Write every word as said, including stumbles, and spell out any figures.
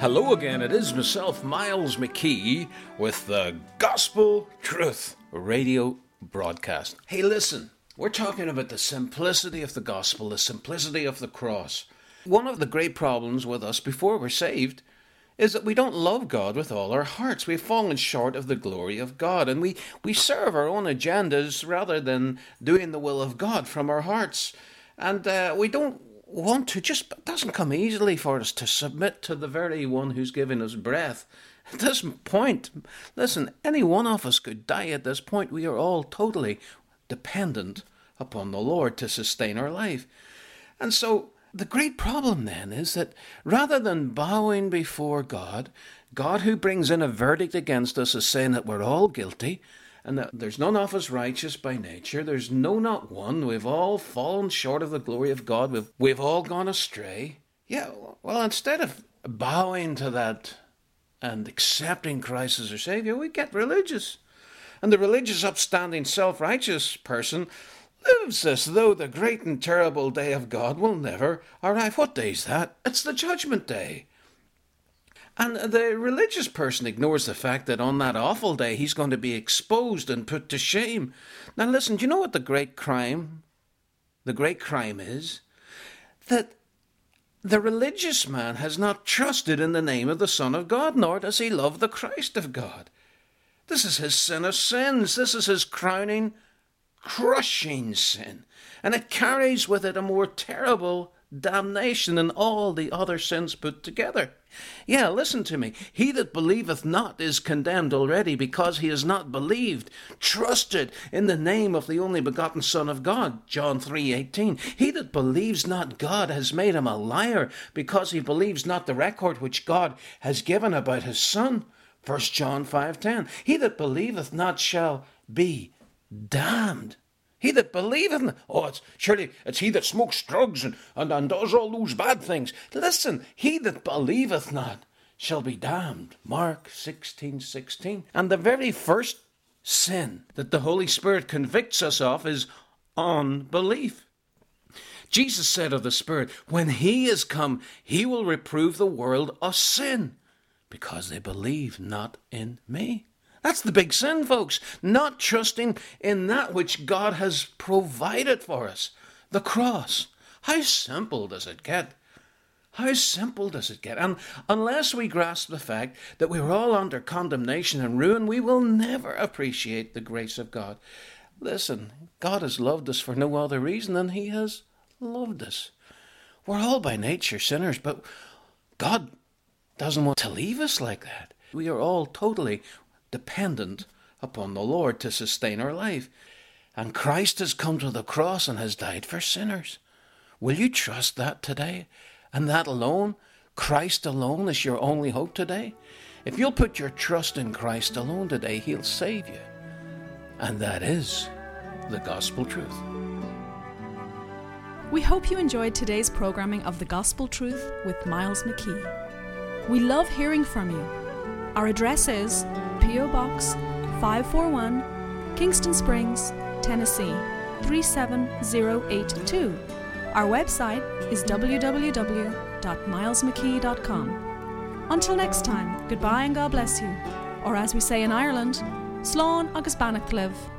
Hello again, it is myself, Miles McKee, with the Gospel Truth radio broadcast. Hey, listen, we're talking about the simplicity of the gospel, the simplicity of the cross. One of the great problems with us before we're saved is that we don't love God with all our hearts. We've fallen short of the glory of God, and we, we serve our own agendas rather than doing the will of God from our hearts. And uh, we don't want to, just it doesn't come easily for us to submit to the very one who's given us breath. At this point, listen, any one of us could die at this point. We are all totally dependent upon the Lord to sustain our life. And so the great problem then is that rather than bowing before God, God who brings in a verdict against us is saying that we're all guilty, and that there's none of us righteous by nature. There's no, not one. We've all fallen short of the glory of God. We've, we've all gone astray. Yeah, well, instead of bowing to that and accepting Christ as our Savior, we get religious. And the religious, upstanding, self-righteous person lives as though the great and terrible day of God will never arrive. What day is that? It's the judgment day. And the religious person ignores the fact that on that awful day he's going to be exposed and put to shame. Now listen, do you know what the great crime, the great crime is? That the religious man has not trusted in the name of the Son of God, nor does he love the Christ of God. This is his sin of sins. This is his crowning, crushing sin. And it carries with it a more terrible damnation than all the other sins put together. Yeah, listen to me. He that believeth not is condemned already, because he has not believed, trusted in the name of the only begotten Son of God. John three eighteen. He that believes not God has made him a liar, because he believes not the record which God has given about his Son. First John five ten. He that believeth not shall be damned. He that believeth not. Oh, it's surely it's he that smokes drugs and, and, and does all those bad things. Listen, he that believeth not shall be damned. Mark sixteen sixteen. And the very first sin that the Holy Spirit convicts us of is unbelief. Jesus said of the Spirit, when he is come, he will reprove the world of sin, because they believe not in me. That's the big sin, folks. Not trusting in that which God has provided for us. The cross. How simple does it get? How simple does it get? And unless we grasp the fact that we're all under condemnation and ruin, we will never appreciate the grace of God. Listen, God has loved us for no other reason than he has loved us. We're all by nature sinners, but God doesn't want to leave us like that. We are all totally dependent upon the Lord to sustain our life. And Christ has come to the cross and has died for sinners. Will you trust that today? And that alone, Christ alone, is your only hope today? If you'll put your trust in Christ alone today, he'll save you. And that is the gospel truth. We hope you enjoyed today's programming of The Gospel Truth with Miles McKee. We love hearing from you. Our address is P O Box five forty-one, Kingston Springs, Tennessee three seven zero eight two. Our website is w w w dot miles mckee dot com. Until next time, goodbye and God bless you. Or as we say in Ireland, Slán agus Bannacht libh.